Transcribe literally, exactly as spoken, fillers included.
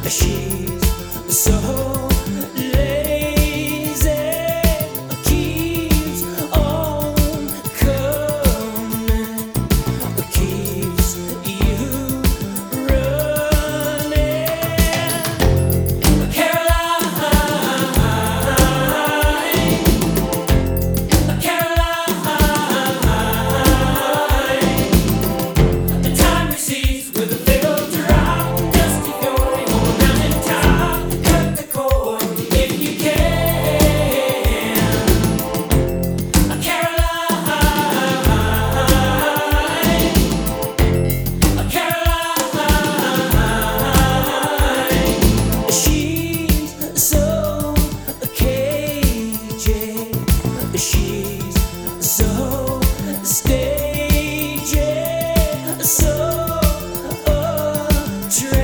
She's so lazy, keeps on coming, keeps you running. Caroline, Caroline, the time recedes with a fatal drop. Dusty going on a mountain top. Cut the cord if you can. Caroline, Caroline, she's so cagey. She's so stagey, so attractive.